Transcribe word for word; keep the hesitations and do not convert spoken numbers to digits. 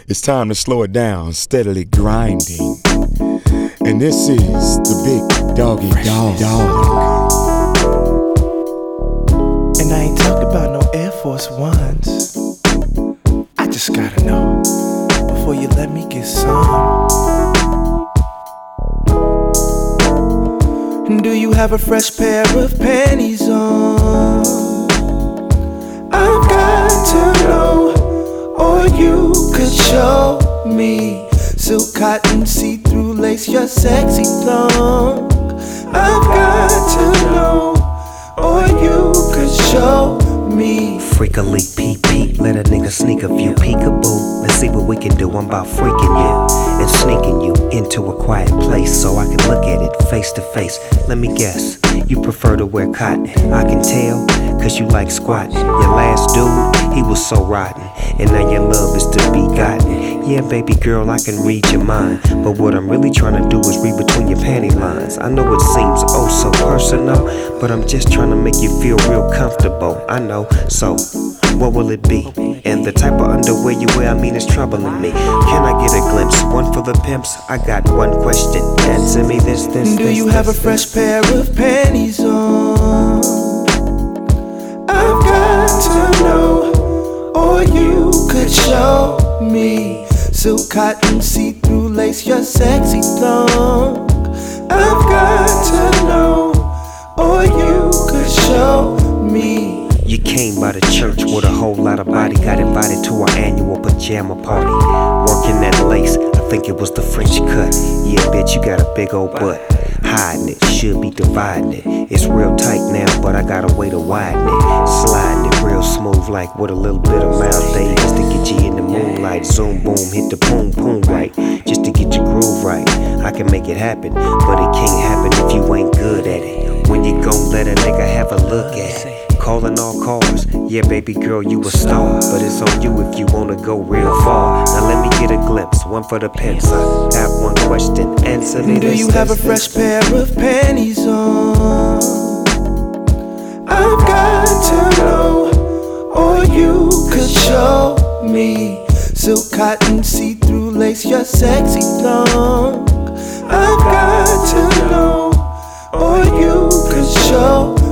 It's time to slow it down, steadily grinding. And this is the Big Doggy Dog. Dog. And I ain't talking about no Air Force Ones. I just gotta know before you let me get some. Do you have a fresh pair of panties on? I've got to know, or you could show me silk, cotton, see-through lace, your sexy thong. I've got to know, or you could show me. Freak a leak, peep, peep, let a nigga sneak a view, peekaboo. Let's see what we can do. I'm about freaking you and sneaking you into a quiet place so I can look at it face to face. Let me guess, you prefer to wear cotton. I can tell, cause you like squatting. Your last dude, he was so rotten, and now your love is to be gotten. Yeah, baby girl, I can read your mind, but what I'm really trying to do is read between your panty lines. I know it seems oh so personal, but I'm just trying to make you feel real comfortable. I know, so what will it be? And the type of underwear you wear, I mean, it's troubling me. Can I get a glimpse? One for the pimps? I got one question. Answer me this, this, Do this, you this, have a this, fresh this. pair of panties on? I've got to know, or you could show me silk, cotton, see-through lace, your sexy thong. I've got to know, or you could show me. You came by the church with a whole lot of body. Got invited to our annual pajama party. Working that lace, I think it was the French cut. Yeah, bitch, you got a big old butt. Hiding it, should be dividing it. It's real tight now, but I got a way to widen it. Sliding it real smooth, like with a little bit of mouth day, just to get you in the moonlight. Zoom, boom, hit the boom, boom right, just to get your groove right. I can make it happen, but it can't happen if you ain't good at it. When you gon' let a nigga have a look at it. Calling all cars, yeah, baby girl, you a star, but it's on you if you wanna go real far. Now let me get a glimpse, one for the pimps. I have one question, answer me Do this. you have a this, fresh this. pair of panties on? I've got to know, or you could show me silk, cotton, see-through lace, your sexy thong. I've got to know, or you could show